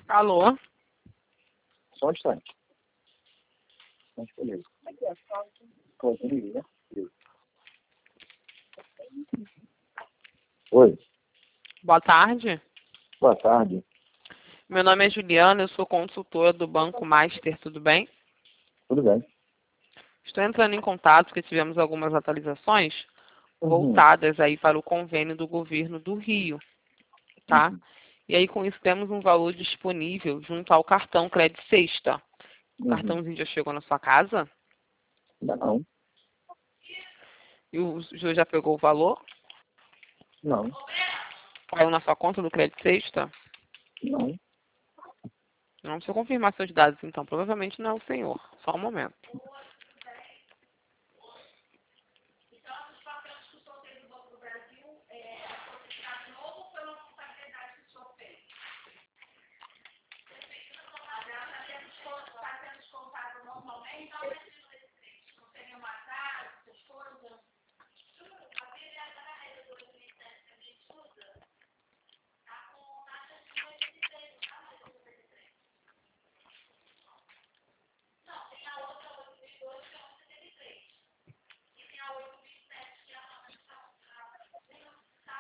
Alô? Só um instante. Beleza. Né? Oi, Boa tarde. boa tarde. Meu nome é Juliana, eu sou consultora do Banco Master, tudo bem? Tudo bem? Estou entrando em contato porque tivemos algumas atualizações Uhum. voltadas aí para o convênio do governo do Rio, tá? Uhum. E aí com isso temos um valor disponível junto ao cartão Crédito Sexta. O cartãozinho já chegou na sua casa? Ainda não. E o senhor já pegou o valor? Não. Caiu na sua conta do Crédito Sexta? Não. Não precisa confirmar seus dados, então. Provavelmente não é o senhor. Só um momento.